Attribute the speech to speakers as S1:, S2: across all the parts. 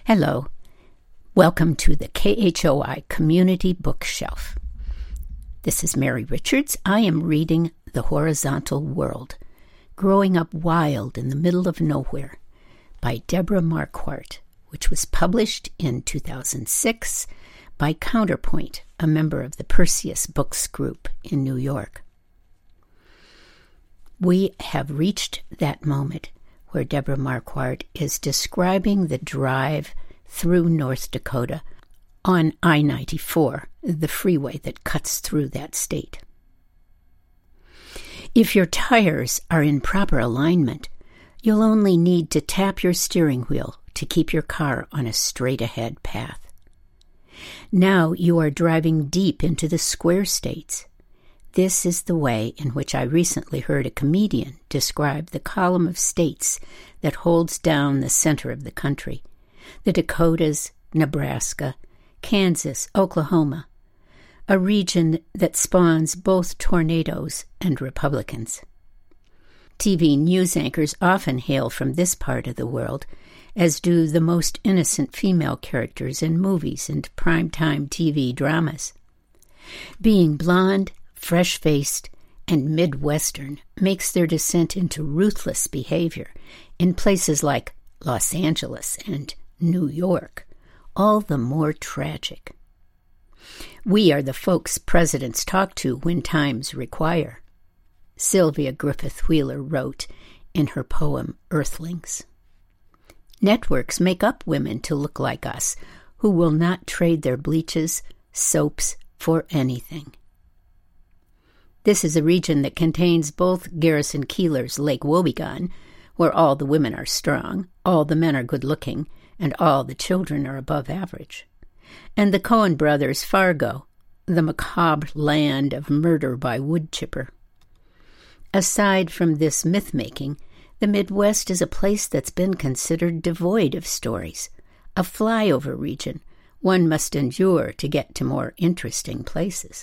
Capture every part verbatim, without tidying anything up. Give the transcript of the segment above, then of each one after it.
S1: Hello. Welcome to the K H O I Community Bookshelf. This is Mary Richards. I am reading The Horizontal World, Growing Up Wild in the Middle of Nowhere by Deborah Marquardt, which was published in two thousand six by Counterpoint, a member of the Perseus Books Group in New York. We have reached that moment where Deborah Marquardt is describing the drive through North Dakota on I ninety-four, the freeway that cuts through that state. If your tires are in proper alignment, you'll only need to tap your steering wheel to keep your car on a straight-ahead path. Now you are driving deep into the square states. This is the way in which I recently heard a comedian describe the column of states that holds down the center of the country: the Dakotas, Nebraska, Kansas, Oklahoma, a region that spawns both tornadoes and Republicans. T V news anchors often hail from this part of the world, as do the most innocent female characters in movies and primetime T V dramas. Being blonde, fresh-faced, and Midwestern makes their descent into ruthless behavior in places like Los Angeles and New York all the more tragic. We are the folks presidents talk to when times require, Sylvia Griffith Wheeler wrote in her poem Earthlings. Networks make up women to look like us, who will not trade their bleaches, soaps, for anything. This is a region that contains both Garrison Keillor's Lake Wobegon, where all the women are strong, all the men are good-looking, and all the children are above average, and the Coen brothers' Fargo, the macabre land of murder by wood chipper. Aside from this myth-making, the Midwest is a place that's been considered devoid of stories, a flyover region one must endure to get to more interesting places.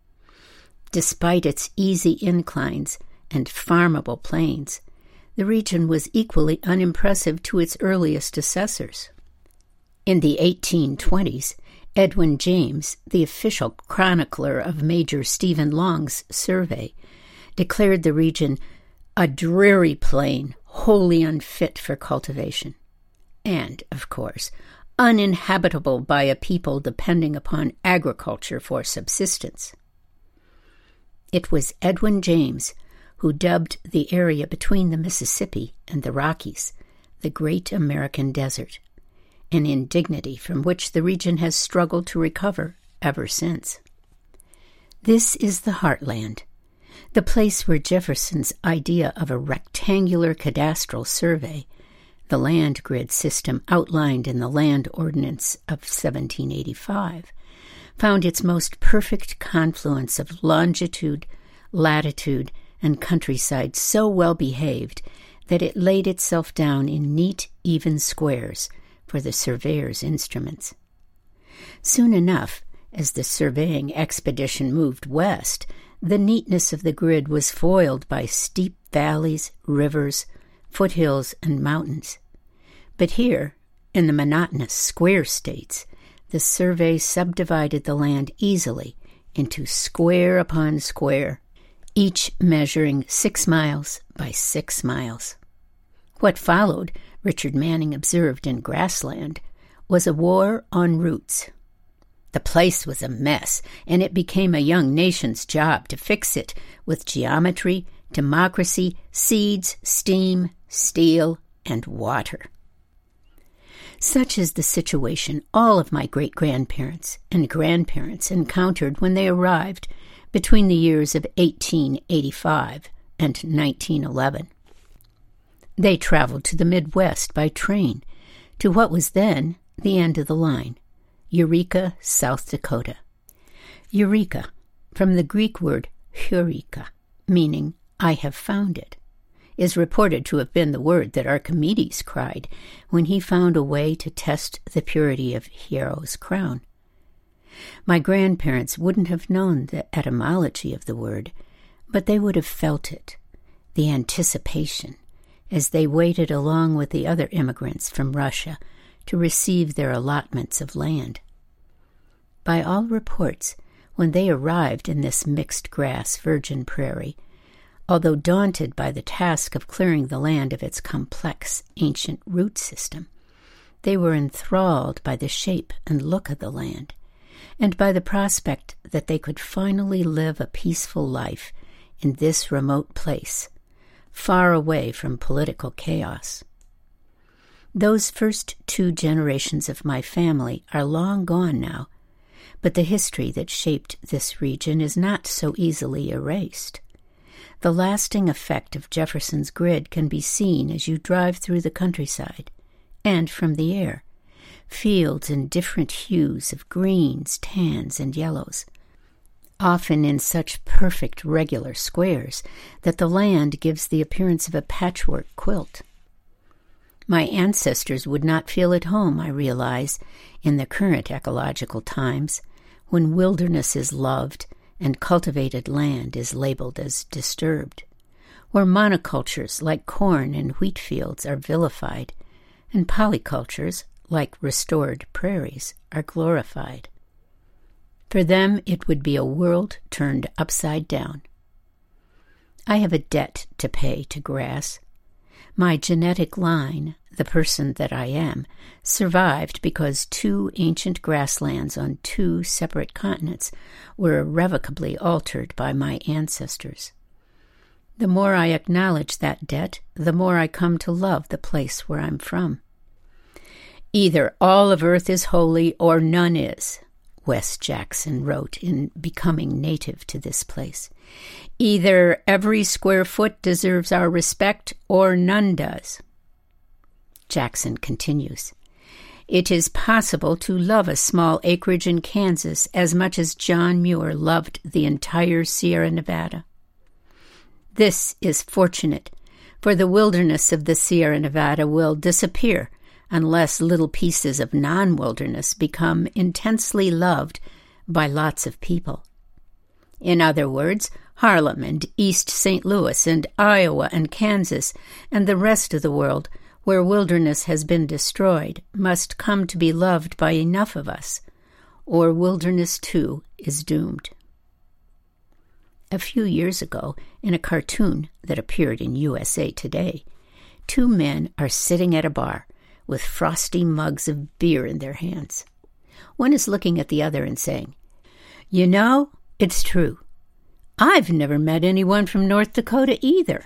S1: Despite its easy inclines and farmable plains, the region was equally unimpressive to its earliest assessors. In the eighteen twenties, Edwin James, the official chronicler of Major Stephen Long's survey, declared the region a dreary plain wholly unfit for cultivation, and, of course, uninhabitable by a people depending upon agriculture for subsistence. It was Edwin James who dubbed the area between the Mississippi and the Rockies the Great American Desert, an indignity from which the region has struggled to recover ever since. This is the heartland, the place where Jefferson's idea of a rectangular cadastral survey, the land grid system outlined in the Land Ordinance of seventeen eighty-five, found its most perfect confluence of longitude, latitude, and countryside so well behaved that it laid itself down in neat, even squares for the surveyor's instruments. Soon enough, as the surveying expedition moved west, the neatness of the grid was foiled by steep valleys, rivers, foothills, and mountains. But here, in the monotonous square states, the survey subdivided the land easily into square upon square, each measuring six miles by six miles. What followed, Richard Manning observed in Grassland, was a war on roots. The place was a mess, and it became a young nation's job to fix it with geometry, democracy, seeds, steam, steel, and water. Such is the situation all of my great-grandparents and grandparents encountered when they arrived between the years of eighteen eighty-five and nineteen eleven. They traveled to the Midwest by train, to what was then the end of the line, Eureka, South Dakota. Eureka, from the Greek word heureka, meaning I have found it, is reported to have been the word that Archimedes cried when he found a way to test the purity of Hiero's crown. My grandparents wouldn't have known the etymology of the word, but they would have felt it, the anticipation, as they waited along with the other immigrants from Russia to receive their allotments of land. By all reports, when they arrived in this mixed-grass virgin prairie, although daunted by the task of clearing the land of its complex ancient root system, they were enthralled by the shape and look of the land, and by the prospect that they could finally live a peaceful life in this remote place, far away from political chaos. Those first two generations of my family are long gone now, but the history that shaped this region is not so easily erased. The lasting effect of Jefferson's grid can be seen as you drive through the countryside, and from the air, fields in different hues of greens, tans, and yellows, often in such perfect regular squares that the land gives the appearance of a patchwork quilt. My ancestors would not feel at home, I realize, in the current ecological times, when wilderness is loved and cultivated land is labeled as disturbed, where monocultures like corn and wheat fields are vilified, and polycultures, like restored prairies, are glorified. For them, it would be a world turned upside down. I have a debt to pay to grass. My genetic line, the person that I am, survived because two ancient grasslands on two separate continents were irrevocably altered by my ancestors. The more I acknowledge that debt, the more I come to love the place where I'm from. Either all of earth is holy or none is, Wes Jackson wrote in Becoming Native to this place. Either every square foot deserves our respect or none does. Jackson continues, it is possible to love a small acreage in Kansas as much as John Muir loved the entire Sierra Nevada. This is fortunate, for the wilderness of the Sierra Nevada will disappear unless little pieces of non-wilderness become intensely loved by lots of people. In other words, Harlem and East Saint Louis and Iowa and Kansas and the rest of the world where wilderness has been destroyed must come to be loved by enough of us, or wilderness too is doomed. A few years ago, in a cartoon that appeared in U S A Today, two men are sitting at a bar with frosty mugs of beer in their hands. One is looking at the other and saying, "You know, it's true. I've never met anyone from North Dakota either."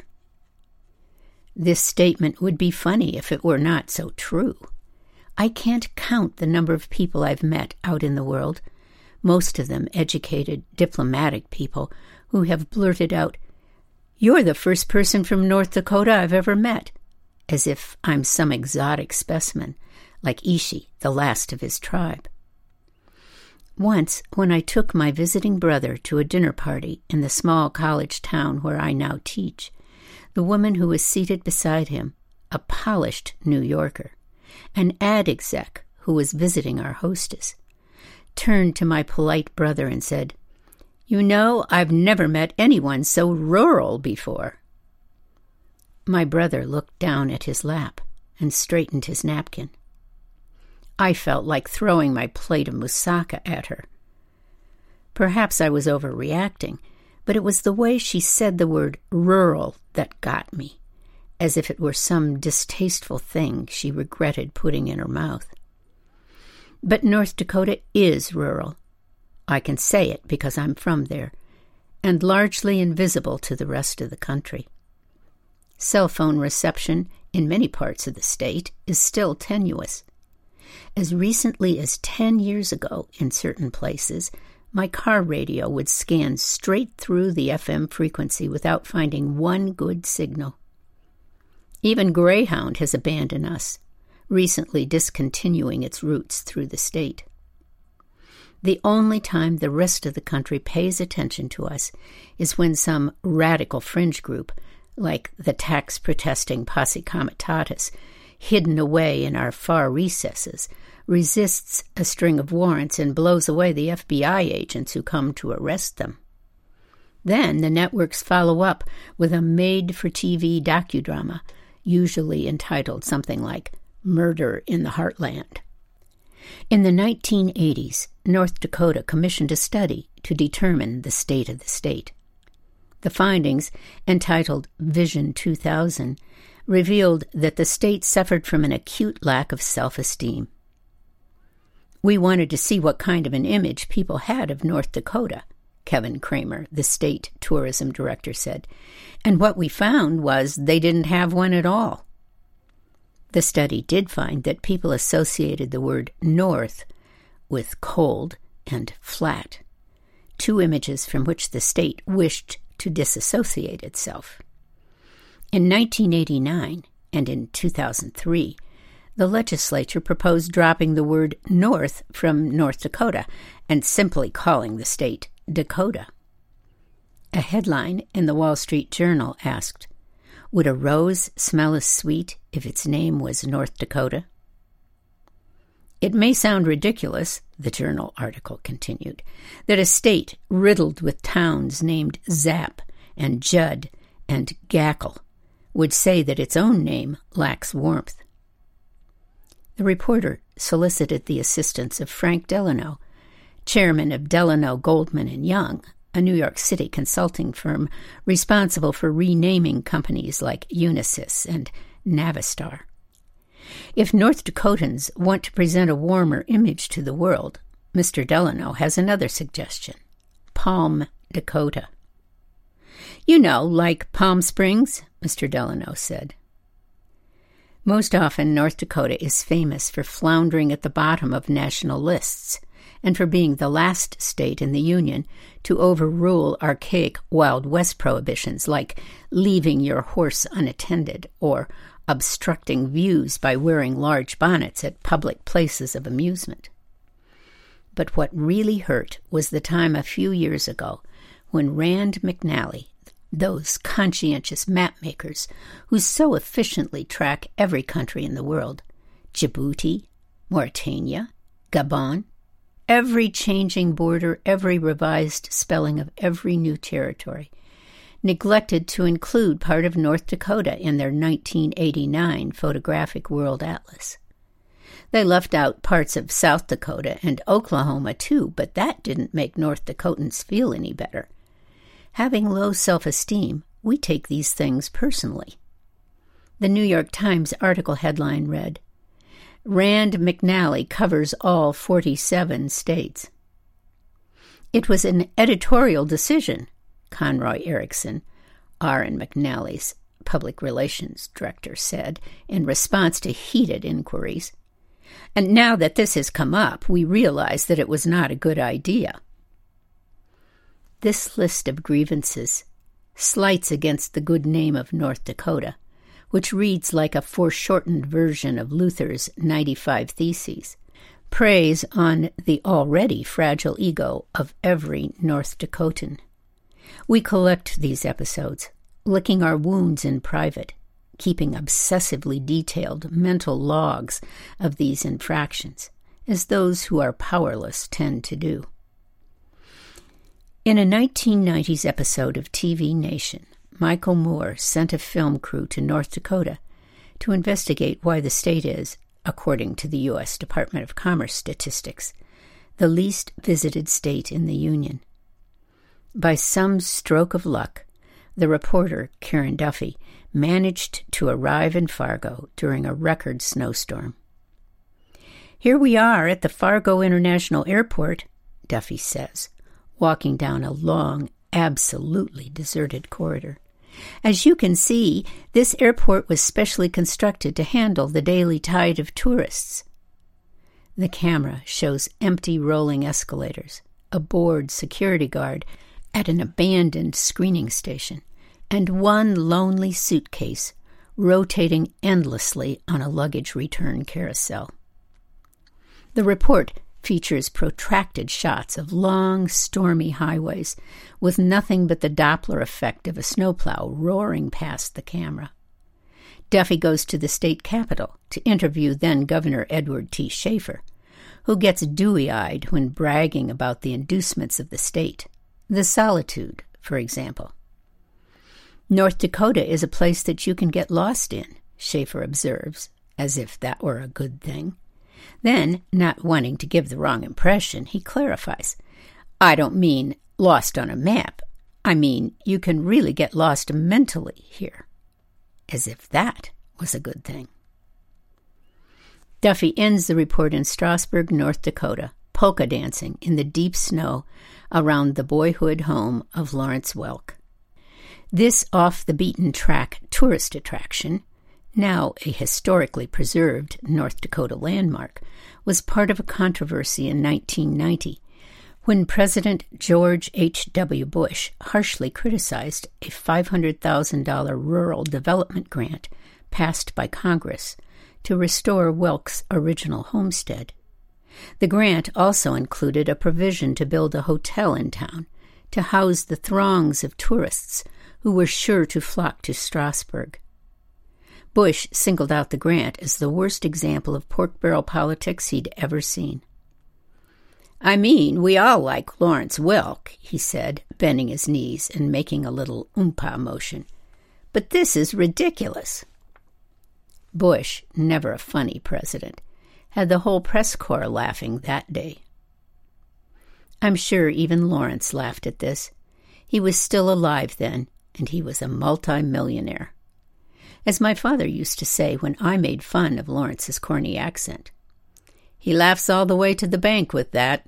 S1: This statement would be funny if it were not so true. I can't count the number of people I've met out in the world, most of them educated, diplomatic people, who have blurted out, "You're the first person from North Dakota I've ever met," as if I'm some exotic specimen, like Ishi, the last of his tribe. Once, when I took my visiting brother to a dinner party in the small college town where I now teach, the woman who was seated beside him, a polished New Yorker, an ad exec who was visiting our hostess, turned to my polite brother and said, "You know, I've never met anyone so rural before." My brother looked down at his lap and straightened his napkin. I felt like throwing my plate of moussaka at her. Perhaps I was overreacting, but it was the way she said the word rural that got me, as if it were some distasteful thing she regretted putting in her mouth. But North Dakota is rural. I can say it because I'm from there, and largely invisible to the rest of the country. Cell phone reception in many parts of the state is still tenuous. As recently as ten years ago, in certain places, my car radio would scan straight through the F M frequency without finding one good signal. Even Greyhound has abandoned us, recently discontinuing its routes through the state. The only time the rest of the country pays attention to us is when some radical fringe group, like the tax-protesting Posse Comitatus, hidden away in our far recesses, resists a string of warrants and blows away the F B I agents who come to arrest them. Then the networks follow up with a made-for-T V docudrama, usually entitled something like Murder in the Heartland. In the nineteen eighties, North Dakota commissioned a study to determine the state of the state. The findings, entitled Vision two thousand, revealed that the state suffered from an acute lack of self-esteem. We wanted to see what kind of an image people had of North Dakota, Kevin Kramer, the state tourism director, said, and what we found was they didn't have one at all. The study did find that people associated the word north with cold and flat, two images from which the state wished to disassociate itself. In nineteen eighty-nine and in two thousand three, the legislature proposed dropping the word north from North Dakota and simply calling the state Dakota. A headline in the Wall Street Journal asked, "Would a rose smell as sweet if its name was North Dakota?" It may sound ridiculous, the Journal article continued, that a state riddled with towns named Zap and Judd and Gackle would say that its own name lacks warmth. The reporter solicited the assistance of Frank Delano, chairman of Delano, Goldman and Young, a New York City consulting firm responsible for renaming companies like Unisys and Navistar. If North Dakotans want to present a warmer image to the world, Mister Delano has another suggestion: Palm Dakota. "You know, like Palm Springs," Mister Delano said. Most often, North Dakota is famous for floundering at the bottom of national lists and for being the last state in the Union to overrule archaic Wild West prohibitions like leaving your horse unattended or obstructing views by wearing large bonnets at public places of amusement. But what really hurt was the time a few years ago when Rand McNally, those conscientious map-makers who so efficiently track every country in the world, Djibouti, Mauritania, Gabon, every changing border, every revised spelling of every new territory, neglected to include part of North Dakota in their nineteen eighty-nine photographic world atlas. They left out parts of South Dakota and Oklahoma too, but that didn't make North Dakotans feel any better. Having low self-esteem, we take these things personally. The New York Times article headline read, "Rand McNally covers all forty-seven states." It was an editorial decision, Conroy Erickson, R and McNally's public relations director, said in response to heated inquiries. And now that this has come up, we realize that it was not a good idea. This list of grievances, slights against the good name of North Dakota, which reads like a foreshortened version of Luther's ninety-five Theses, preys on the already fragile ego of every North Dakotan. We collect these episodes, licking our wounds in private, keeping obsessively detailed mental logs of these infractions, as those who are powerless tend to do. In a nineteen nineties episode of T V Nation, Michael Moore sent a film crew to North Dakota to investigate why the state is, according to the U S Department of Commerce statistics, the least visited state in the Union. By some stroke of luck, the reporter, Karen Duffy, managed to arrive in Fargo during a record snowstorm. "Here we are at the Fargo International Airport," Duffy says, walking down a long, absolutely deserted corridor. "As you can see, this airport was specially constructed to handle the daily tide of tourists." The camera shows empty rolling escalators, a bored security guard at an abandoned screening station, and one lonely suitcase rotating endlessly on a luggage return carousel. The report features protracted shots of long, stormy highways with nothing but the Doppler effect of a snowplow roaring past the camera. Duffy goes to the state capitol to interview then-Governor Edward T. Schaefer, who gets dewy-eyed when bragging about the inducements of the state, the solitude, for example. "North Dakota is a place that you can get lost in," Schaefer observes, as if that were a good thing. Then, not wanting to give the wrong impression, he clarifies, I don't mean lost on a map. I mean you can really get lost mentally here. As if that was a good thing. Duffy ends the report in Strasburg, North Dakota, polka dancing in the deep snow around the boyhood home of Lawrence Welk. This off-the-beaten-track tourist attraction, now a historically preserved North Dakota landmark, was part of a controversy in nineteen ninety when President George H W Bush harshly criticized a five hundred thousand dollars rural development grant passed by Congress to restore Welk's original homestead. The grant also included a provision to build a hotel in town to house the throngs of tourists who were sure to flock to Strasburg. Bush singled out the grant as the worst example of pork-barrel politics he'd ever seen. I mean, we all like Lawrence Welk, he said, bending his knees and making a little oompa motion. But this is ridiculous. Bush, never a funny president, had the whole press corps laughing that day. I'm sure even Lawrence laughed at this. He was still alive then, and he was a multi-millionaire. As my father used to say when I made fun of Lawrence's corny accent, he laughs all the way to the bank with that.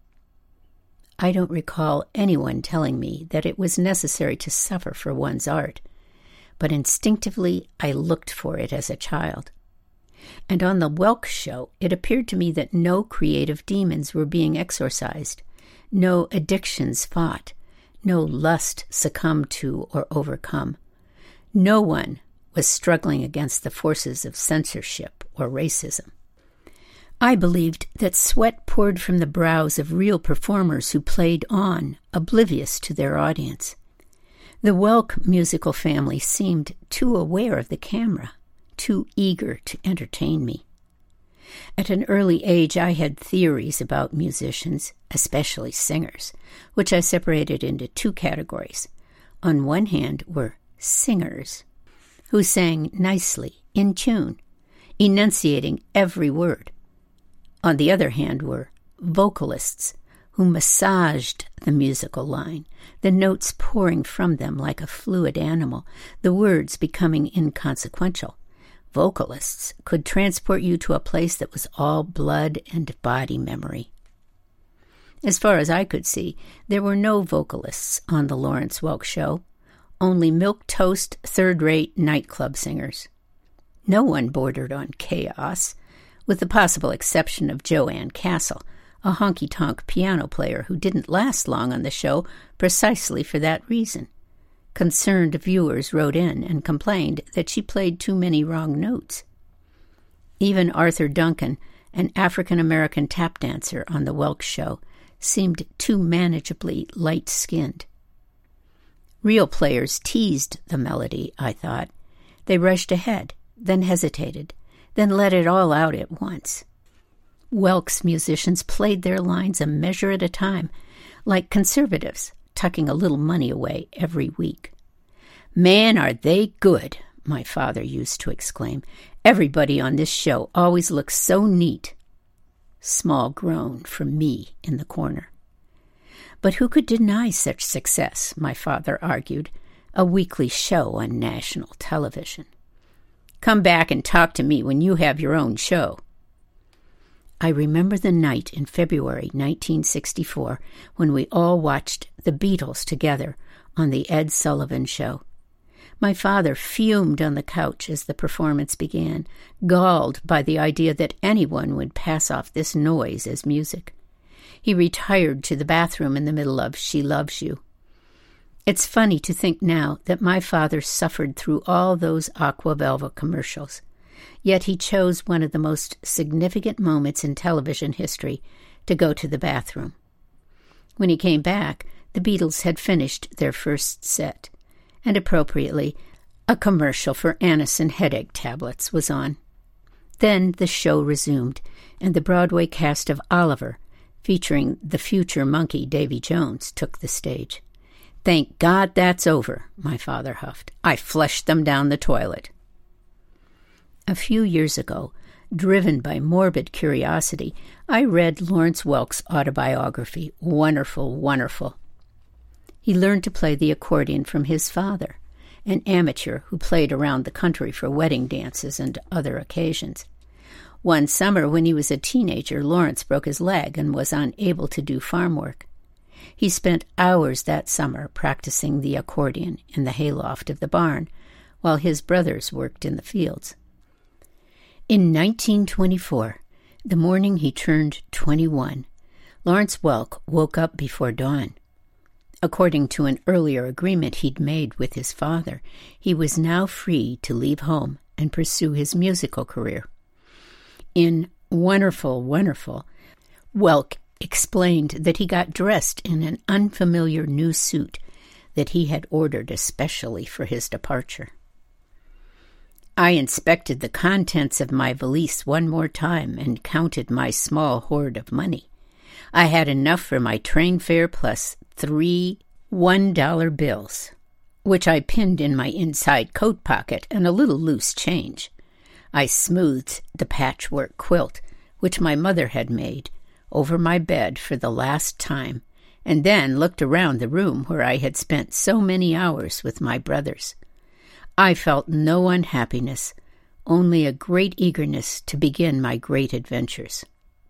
S1: I don't recall anyone telling me that it was necessary to suffer for one's art, but instinctively I looked for it as a child. And on the Welk show, it appeared to me that no creative demons were being exorcised, no addictions fought, no lust succumbed to or overcome. No one was struggling against the forces of censorship or racism. I believed that sweat poured from the brows of real performers who played on, oblivious to their audience. The Welk musical family seemed too aware of the camera, too eager to entertain me. At an early age, I had theories about musicians, especially singers, which I separated into two categories. On one hand were singers, who sang nicely, in tune, enunciating every word. On the other hand were vocalists, who massaged the musical line, the notes pouring from them like a fluid animal, the words becoming inconsequential. Vocalists could transport you to a place that was all blood and body memory. As far as I could see, there were no vocalists on the Lawrence Welk show, only milquetoast, third-rate nightclub singers. No one bordered on chaos, with the possible exception of Joanne Castle, a honky-tonk piano player who didn't last long on the show precisely for that reason. Concerned viewers wrote in and complained that she played too many wrong notes. Even Arthur Duncan, an African-American tap dancer on the Welk show, seemed too manageably light-skinned. Real players teased the melody, I thought. They rushed ahead, then hesitated, then let it all out at once. Welk's musicians played their lines a measure at a time, like conservatives, tucking a little money away every week. Man, are they good, my father used to exclaim. Everybody on this show always looks so neat. Small groan from me in the corner. But who could deny such success, my father argued, a weekly show on national television. Come back and talk to me when you have your own show. I remember the night in February nineteen sixty-four when we all watched the Beatles together on the Ed Sullivan Show. My father fumed on the couch as the performance began, galled by the idea that anyone would pass off this noise as music. He retired to the bathroom in the middle of She Loves You. It's funny to think now that my father suffered through all those Aqua Velva commercials, yet he chose one of the most significant moments in television history to go to the bathroom. When he came back, the Beatles had finished their first set, and appropriately, a commercial for Anacin headache tablets was on. Then the show resumed, and the Broadway cast of Oliver, featuring the future monkey Davy Jones, took the stage. Thank God that's over, my father huffed. I flushed them down the toilet. A few years ago, driven by morbid curiosity, I read Lawrence Welk's autobiography, Wonderful, Wonderful. He learned to play the accordion from his father, an amateur who played around the country for wedding dances and other occasions. One summer when he was a teenager, Lawrence broke his leg and was unable to do farm work. He spent hours that summer practicing the accordion in the hayloft of the barn, while his brothers worked in the fields. In nineteen twenty-four, the morning he turned twenty-one, Lawrence Welk woke up before dawn. According to an earlier agreement he'd made with his father, he was now free to leave home and pursue his musical career. In Wonderful, Wonderful, Welk explained that he got dressed in an unfamiliar new suit that he had ordered especially for his departure. I inspected the contents of my valise one more time and counted my small hoard of money. I had enough for my train fare plus three one-dollar bills, which I pinned in my inside coat pocket, and a little loose change. I smoothed the patchwork quilt, which my mother had made, over my bed for the last time, and then looked around the room where I had spent so many hours with my brothers. I felt no unhappiness, only a great eagerness to begin my great adventures.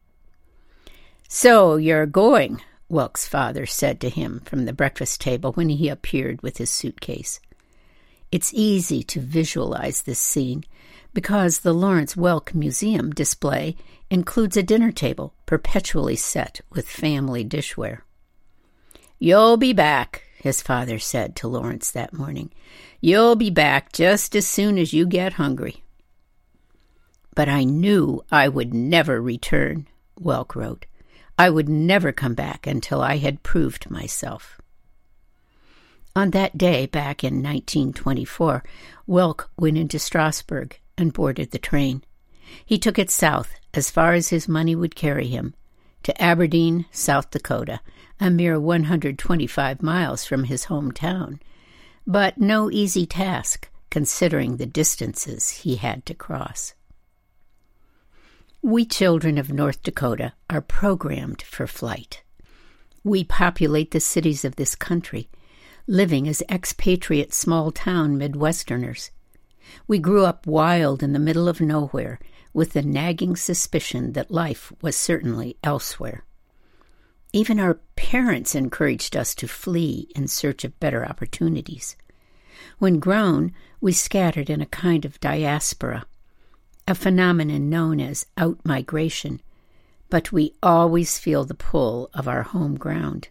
S1: "So you're going," Welk's father said to him from the breakfast table when he appeared with his suitcase. It's easy to visualize this scene because the Lawrence Welk Museum display includes a dinner table perpetually set with family dishware. "You'll be back," his father said to Lawrence that morning. "You'll be back just as soon as you get hungry." "But I knew I would never return," Welk wrote. "I would never come back until I had proved myself." On that day, back in nineteen twenty-four, Welk went into Strasbourg and boarded the train. He took it south as far as his money would carry him, to Aberdeen, South Dakota, a mere one hundred twenty-five miles from his hometown, but no easy task considering the distances he had to cross. We children of North Dakota are programmed for flight. We populate the cities of this country, living as expatriate small-town Midwesterners. We grew up wild in the middle of nowhere, with the nagging suspicion that life was certainly elsewhere. Even our parents encouraged us to flee in search of better opportunities. When grown, we scattered in a kind of diaspora, a phenomenon known as out-migration, but we always feel the pull of our home ground.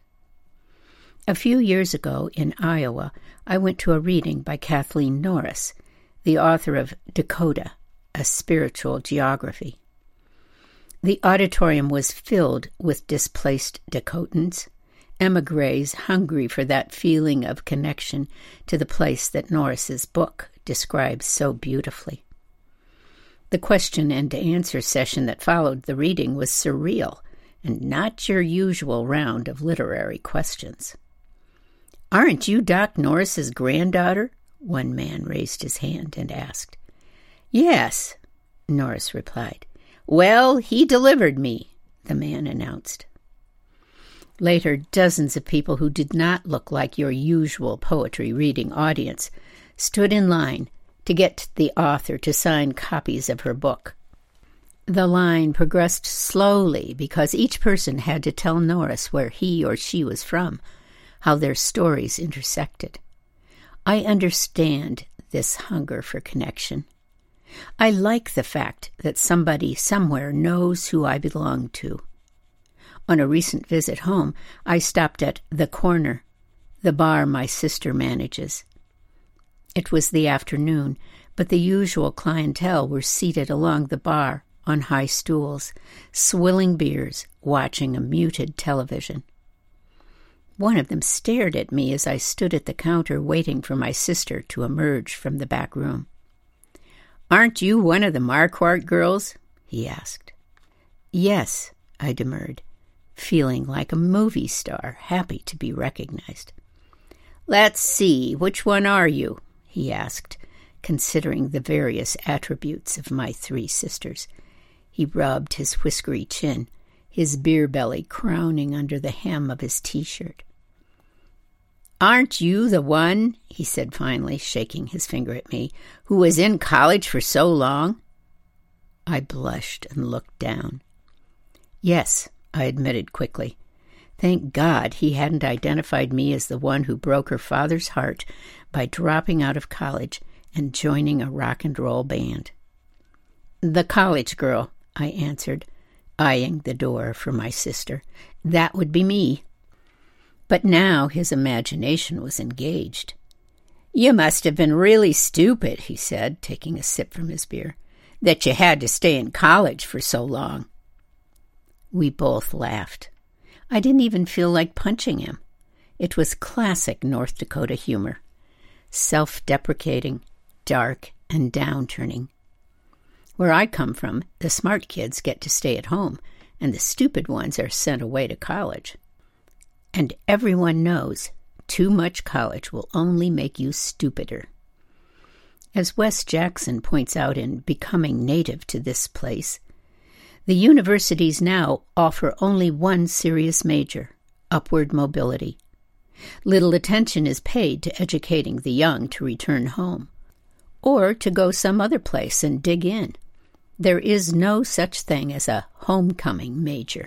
S1: A few years ago in Iowa, I went to a reading by Kathleen Norris, the author of Dakota, A Spiritual Geography. The auditorium was filled with displaced Dakotans, emigres hungry for that feeling of connection to the place that Norris's book describes so beautifully. The question and answer session that followed the reading was surreal and not your usual round of literary questions. "Aren't you Doc Norris's granddaughter?" one man raised his hand and asked. "Yes," Norris replied. "Well, he delivered me," the man announced. Later, dozens of people who did not look like your usual poetry reading audience stood in line to get the author to sign copies of her book. The line progressed slowly because each person had to tell Norris where he or she was from, how their stories intersected. I understand this hunger for connection. I like the fact that somebody somewhere knows who I belong to. On a recent visit home, I stopped at The Corner, the bar my sister manages. It was the afternoon, but the usual clientele were seated along the bar on high stools, swilling beers, watching a muted television. One of them stared at me as I stood at the counter waiting for my sister to emerge from the back room. "Aren't you one of the Marquardt girls?" he asked. "Yes," I demurred, feeling like a movie star, happy to be recognized. "Let's see, which one are you?" he asked, considering the various attributes of my three sisters. He rubbed his whiskery chin, his beer belly crowning under the hem of his T-shirt. "Aren't you the one," he said finally, shaking his finger at me, "who was in college for so long?" I blushed and looked down. "Yes," I admitted quickly. Thank God he hadn't identified me as the one who broke her father's heart by dropping out of college and joining a rock and roll band. "The college girl," I answered, eyeing the door for my sister. "That would be me." But now his imagination was engaged. "You must have been really stupid," he said, taking a sip from his beer, "that you had to stay in college for so long." We both laughed. I didn't even feel like punching him. It was classic North Dakota humor, self-deprecating, dark, and downturning. Where I come from, the smart kids get to stay at home, and the stupid ones are sent away to college. And everyone knows too much college will only make you stupider. As Wes Jackson points out in Becoming Native to This Place, the universities now offer only one serious major, upward mobility. Little attention is paid to educating the young to return home, or to go some other place and dig in. There is no such thing as a homecoming major.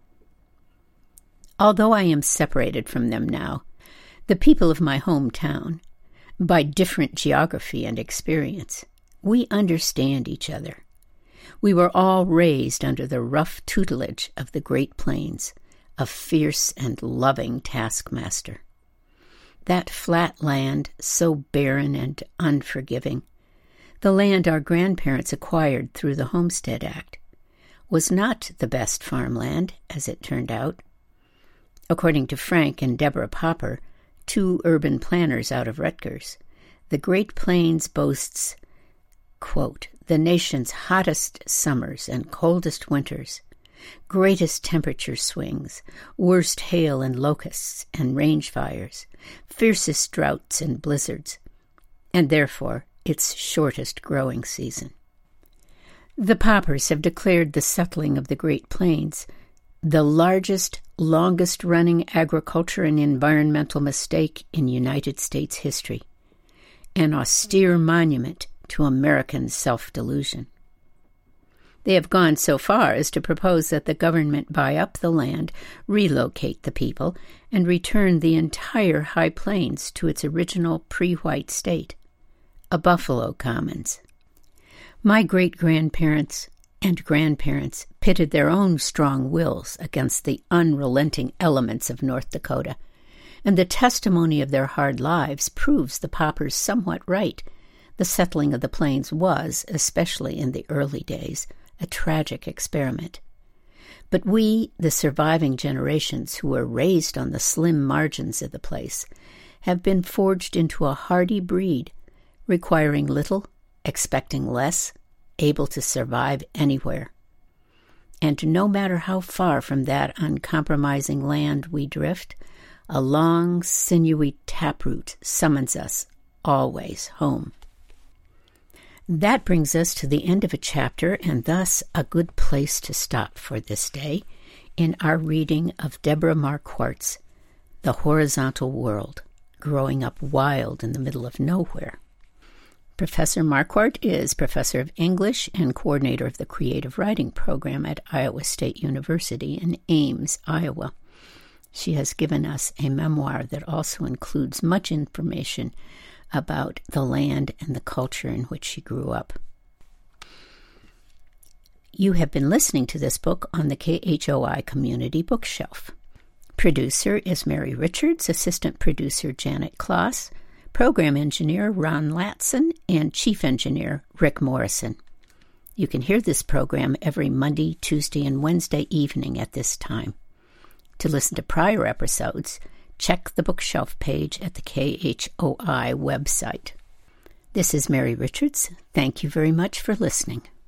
S1: Although I am separated from them now, the people of my hometown, by different geography and experience, we understand each other. We were all raised under the rough tutelage of the Great Plains, a fierce and loving taskmaster. That flat land, so barren and unforgiving, the land our grandparents acquired through the Homestead Act, was not the best farmland, as it turned out. According to Frank and Deborah Popper, two urban planners out of Rutgers, the Great Plains boasts, quote, "the nation's hottest summers and coldest winters, greatest temperature swings, worst hail and locusts and range fires, fiercest droughts and blizzards, and therefore its shortest growing season." The Poppers have declared the settling of the Great Plains the largest, longest-running agriculture and environmental mistake in United States history, an austere monument to American self-delusion. They have gone so far as to propose that the government buy up the land, relocate the people, and return the entire High Plains to its original pre-white state, a buffalo commons. My great-grandparents and grandparents pitted their own strong wills against the unrelenting elements of North Dakota, and the testimony of their hard lives proves the Poppers somewhat right. The settling of the plains was, especially in the early days, a tragic experiment. But we, the surviving generations who were raised on the slim margins of the place, have been forged into a hardy breed, requiring little, expecting less, able to survive anywhere. And no matter how far from that uncompromising land we drift, a long, sinewy taproot summons us always home. That brings us to the end of a chapter, and thus a good place to stop for this day in our reading of Deborah Marquardt's The Horizontal World, Growing Up Wild in the Middle of Nowhere. Professor Marquardt is Professor of English and Coordinator of the Creative Writing Program at Iowa State University in Ames, Iowa. She has given us a memoir that also includes much information about the land and the culture in which she grew up. You have been listening to this book on the K H O I Community Bookshelf. Producer is Mary Richards, assistant producer Janet Kloss, program engineer Ron Latson, and chief engineer Rick Morrison. You can hear this program every Monday, Tuesday, and Wednesday evening at this time. To listen to prior episodes, check the bookshelf page at the K H O I website. This is Mary Richards. Thank you very much for listening.